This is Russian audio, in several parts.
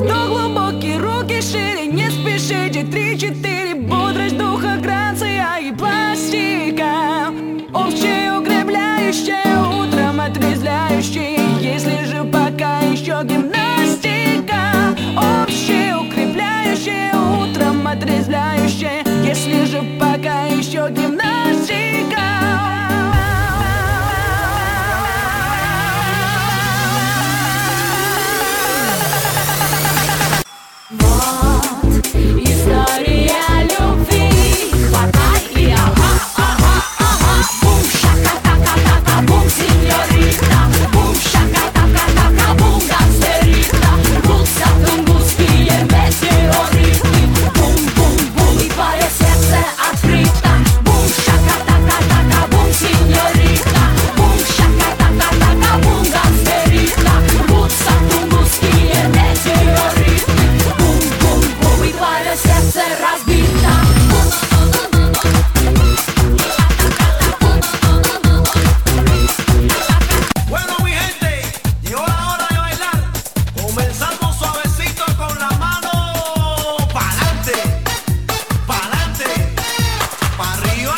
Вдох глубокий, руки шире, не спешите. 3-4, бодрость духа, грация и пластика. Общее укрепляющее, утром отрезвляющее. Если же пока еще гимнастика. Общее укрепляющее, утром отрезвляющее. Если же пока еще гимнастика. Вот история любви. Хватай и ага, ага, ага. Бум, шака-така-така, бум, сеньорита. Бум, шака-така-така, бум, гангстерита. Рвутся тунгусские метеориты. Бум, бум, бум, и твое сердце открыто. Бум, шака-така-така, бум, сеньорита. Бум, шака-така-така, бум, гангстерита. Рвутся тунгусские метеориты. И твое сердце разбито. Bueno, mi gente, llegó la hora de bailar. Comenzamos suavecito con la mano pa'lante, pa'lante, pa' arriba,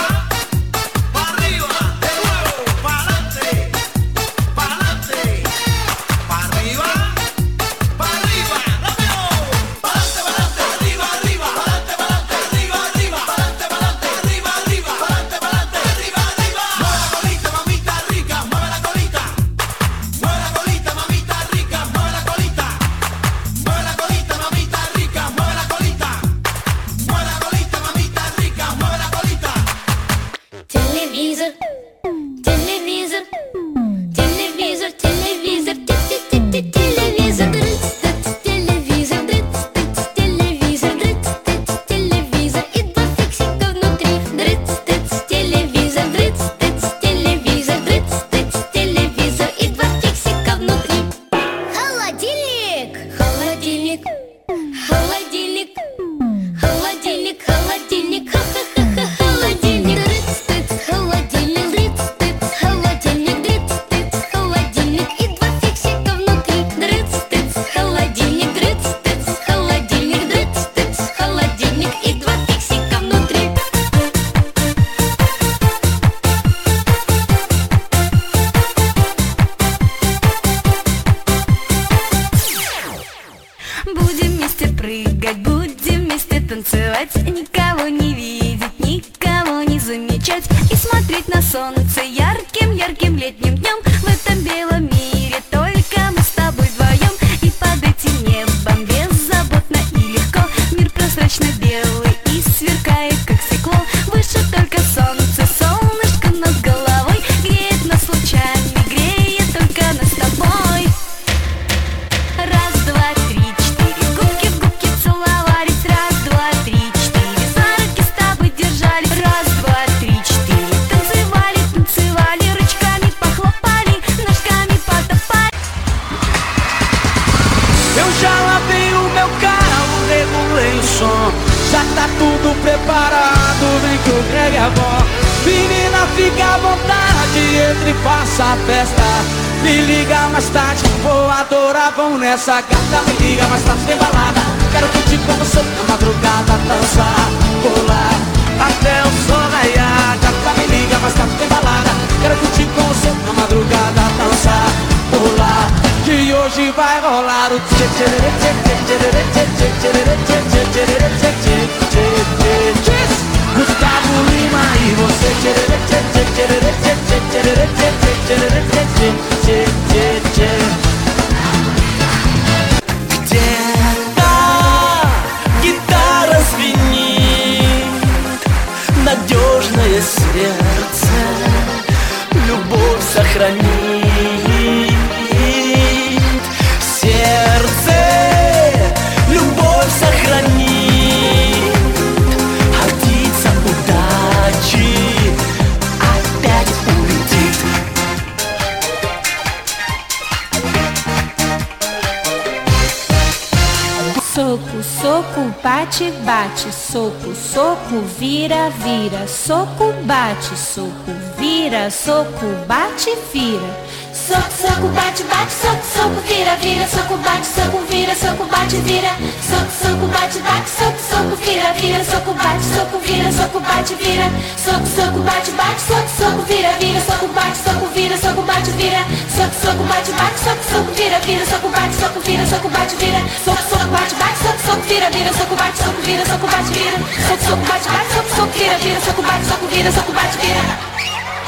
de nuevo, pa'lante, pa'lante, pa' arriba, rápido, pa'lante, pa'lante, arriba, arriba, pa'lante, pa'lante, arriba, arriba, pa'lante, pa'lante, arriba, arriba, pa'lante, pa'lante, arriba, arriba. Mueve la colita, mamita rica, mueve la colita. Mueve la colita, mamita rica, mueve la colita. Mueve la colita, mamita rica, mueve la colita. Телевизор, телевизор, телевизор, телевизор, телевизор, телевизор, телевизор, телевизор, и два фиксика внутри. Телевизор, телевизор, телевизор, и два фиксика внутри. Холодильник, холодильник, холодильник, холодильник, холодильник, ха-ха-ха-ха, холодильник, холодильник, холодильник, холодильник, и два фиксика внутри. Холодильник, холодильник, холодильник, и два фиксика внутри. Будем вместе прыгать, будем вместе танцевать. Никого не видеть, никого не замечать. И смотреть на солнце ярким-ярким летним днем. В этом белом мире только мы с тобой вдвоем. И под этим небом беззаботно и легко. Мир прозрачно белый и сверкает, как стекло. Выше только солнце, солнышко над головой. Греет нас лучами, греет только нас с тобой. Раз, два, три, четыре, губки в губки целовались. Раз, два, три, четыре, за руки с тобой держались. Раз, два, три, четыре, танцевали, танцевали, ручками похлопали, ножками потопали. Eu já lavei o meu carro, regulei o som. Já tá tudo preparado, vem que o Greg é bom. Menina, fica à vontade, entre e faça a festa. Me liga mais tarde, vou adorar, vamos nessa gata. Me liga mais tarde, tem balada. Quero curtir com você na madrugada, dançar, pular até o sol raiar. Gata, me liga mais tarde, tem balada. Quero curtir com você na madrugada, dançar, pular. Que hoje vai rolar o tchê tchê tchê tchê tchê tchê tchê tchê tchê tchê. Gustavo Lima e você tchê tchê tchê tchê tchê tchê tchê tchê tchê tchê. Где-то гитара звенит, надежное сердце любовь сохранит. Сердце любовь сохранит, а птица удачи опять улетит. Soco, soco, bate, bate, soco, soco, vira, vira, soco, bate, soco, vira, soco, bate, vira, soco, soco, bate, bate, soco, soco, vira, vira, soco, bate, soco, vira, soco, bate, vira, soco, soco, bate, bate, soco, soco, vira, vira, soco, bate, soco, vira, soco, bate, vira, soco, soco, bate, bate, soco, soco, vira, vira, soco, bate, soco, vira, soco, bate, vira, soco, soco, bate, bate, soco, soco, vira, vira, soco, bate, soco, vira, soco, bate, vira, soco, soco, bate, bate, soco, soco, vira, vira, soco, bate, soco, vira, soco, bate, vira, soco, soco, bate, bate, soco, soco, vira, vira, soco, bate, soco, vira, soco, bate, vira.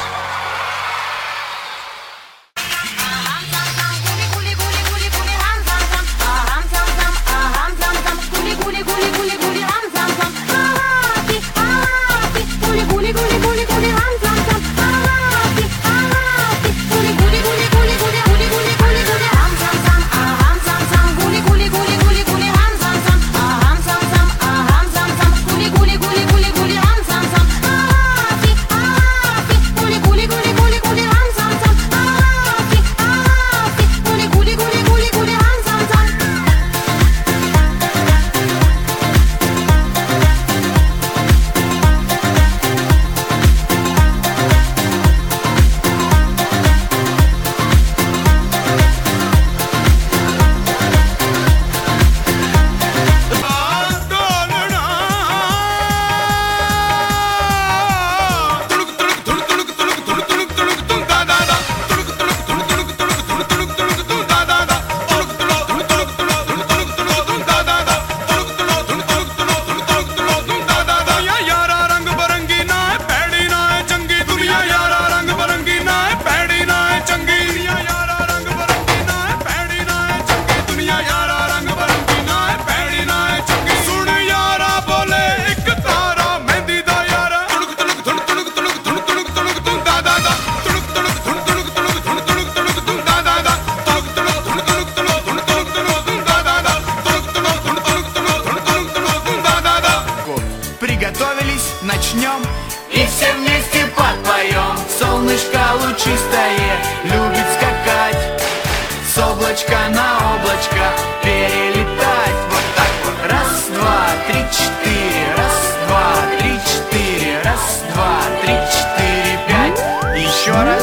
Начнем и все вместе подпоем. Солнышко лучистое любит скакать, с облачка на облачко перелетать. Вот так вот. Раз, два, три, четыре. Раз, два, три, четыре. Раз, два, три, четыре, пять. Еще раз.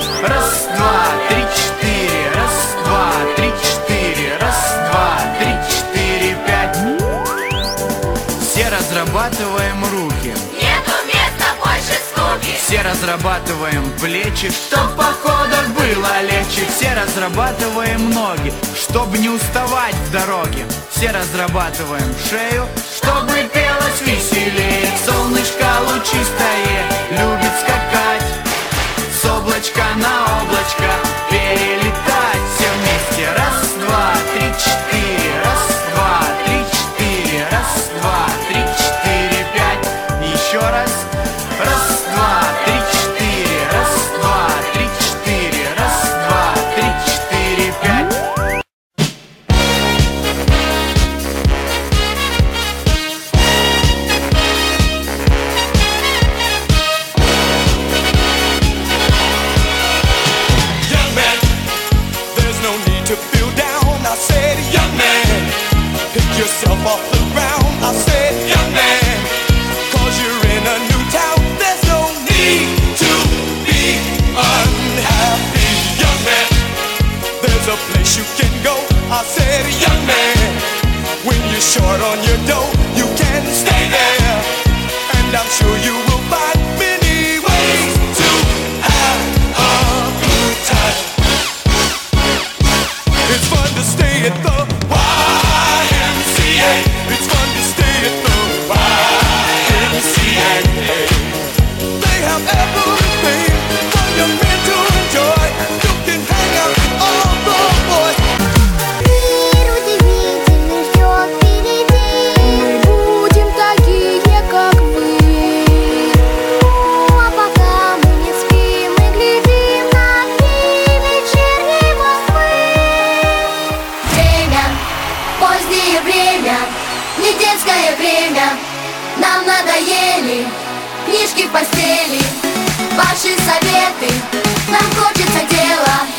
Раз, два, три, четыре. Раз, два, три, четыре. Раз, два, три, четыре, пять. Все разрабатываем руки. Нету места больше скуки. Все разрабатываем плечи, чтоб в походах было легче. Все разрабатываем ноги, чтоб не уставать в дороге. Все разрабатываем шею, чтобы пелось веселее. Солнышко лучистое любит скакать, с облачка на облачко перелетать. Все вместе. Раз, два, три, четыре. Раз, два, три, четыре. Раз, два, три, четыре, пять. Еще раз. Раз, два, три, четыре. Раз, два, три, четыре. Раз, два, три, четыре, пять. Young man, there's no need to feel down. I said, young man, pick yourself off the ground. I said, young man, 'cause you're in a new town. There's no need to be unhappy. Young man, there's a place you can go. I said, young man, when you're short on your dough, you can stay there. And I'm sure you will find many ways to have a good time. It's fun to stay at the YMCA. It's fun to stay at the YMCA. They have everything for your men to enjoy. You can hang out with all the boys. Мир удивительный ждет впереди. Мы будем такие, как вы. Ну а пока мы не спим и глядим на огни вечерней Москвы. Время, позднее время, не детское время. Нам надоели книжки в постели, ваши советы. Нам хочется дела.